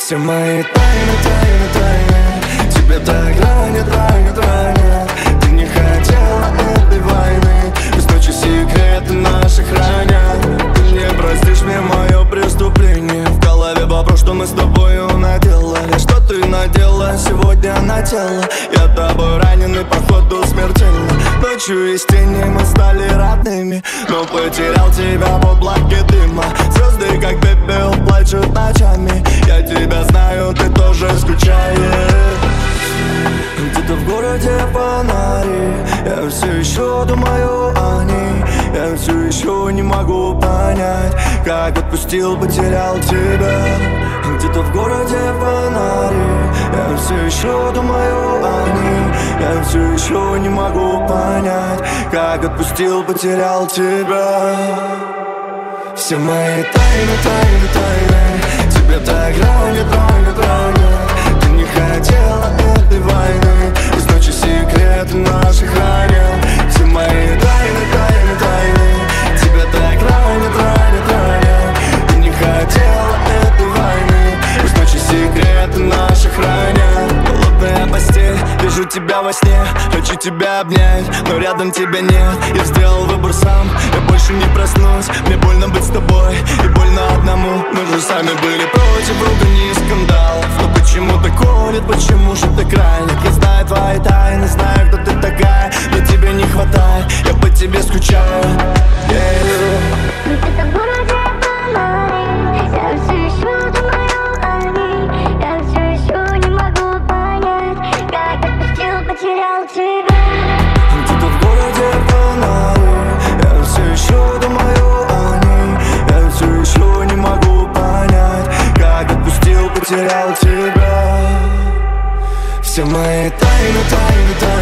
Все мои тайны тебе так ранят. Ты не хотела этой войны, без ночи секреты наши хранят. Ты не простишь мне мое преступление. В голове вопрос, что мы с тобою наделали. Что ты надела сегодня на тело? Я тобой раненый, походу смертельно. Ночью из тени мы стали родными, но потерял тебя в облаке дыма. Звезды как пепел плачут ночами. Я тебя знаю, ты тоже скучаешь. Где-то в городе фонари, я все еще думаю о ней. Я все еще не могу понять, как отпустил, потерял тебя. Где-то в городе фонари, я все еще думаю о ней. Я все еще не могу понять, как отпустил, потерял тебя. Все мои тайны тебе так ранят. Ты не хотела этой войны, из ночи секреты наши хранят. Все мои тайны тебя так ранят. Ты не хотела этой войны, из ночи секреты наши хранят. Холодная постель, вижу тебя во сне, хочу тебя обнять, но рядом тебя нет. Я сделал выбор сам, я больше не проснусь. Мне больно быть с тобой и больно одному. Мы же сами были против ругани и скандалов. Но почему-то колет, почему же так ранит? Я знаю твои тайны, знаю, кто ты такая, но тебе не хватает, я по тебе скучаю. Где-то в городе фонари, я все еще думаю о ней. Я все еще не могу понять, как отпустил, потерял тебя. Где-то в городе фонари, я все еще думаю о ней. Я все еще не могу понять, как отпустил, потерял тебя. Все мои тайны